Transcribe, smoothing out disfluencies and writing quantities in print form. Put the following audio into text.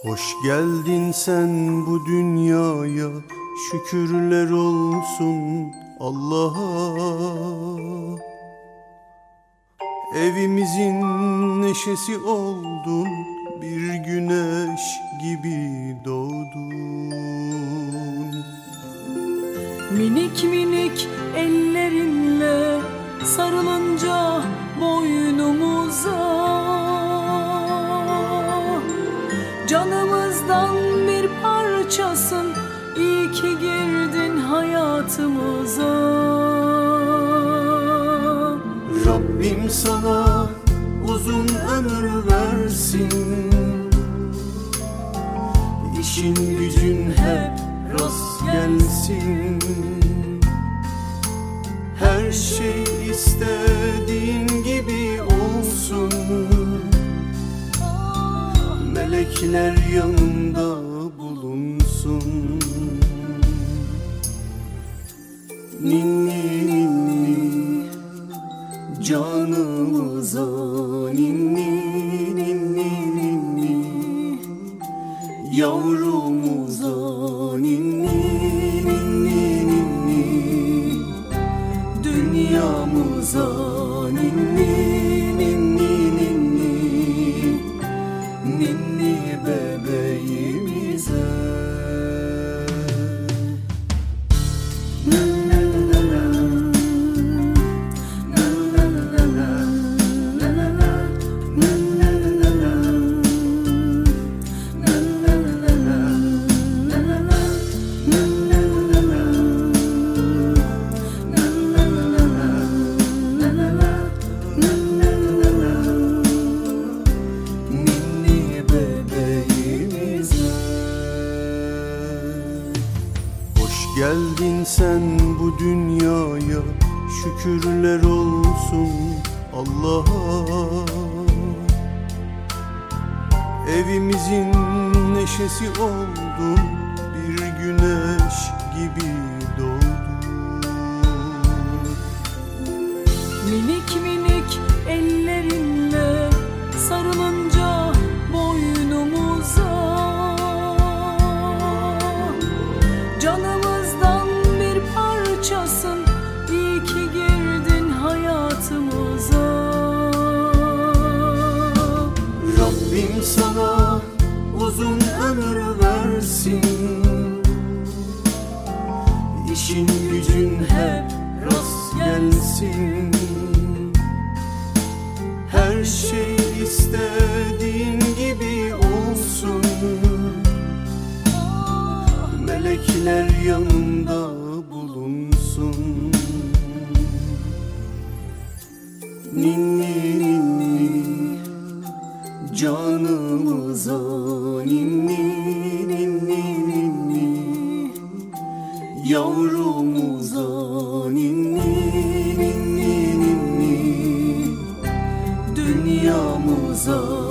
Hoş geldin sen bu dünyaya, şükürler olsun Allah'a. Evimizin neşesi oldun, bir güneş gibi doğdun. Minik minik ellerinle sarılınca boynumuza, canımızdan bir parçasın, iyi ki girdin hayatımıza. Rabbim sana uzun ömür versin, İşin gücün hep rast gelsin. Her şey istediğin gibi olsun, melekler yanında bulunsun. Ninni ninni canımıza, ninni ninni ninni yavrumuza, ninni ninni ninni dünyamıza, ninni ninni ninni ninni bebeğimize. Geldin sen bu dünyaya, şükürler olsun Allah'a. Evimizin neşesi oldun, bir güneş gibi doğdun. Minik minik ellerinle sarılınca boynumuza, canımızdan bir parçasın, iyi ki girdin hayatımıza. Rabbim sana uzun ömür versin, İşin gücün hep rast gelsin. Her şey istediğin gibi olsun, melekler yanında bulunsun. Ninni ninni canımıza, ninni ninni ninni yavrumuza, ninni ninni ninni dünyamıza.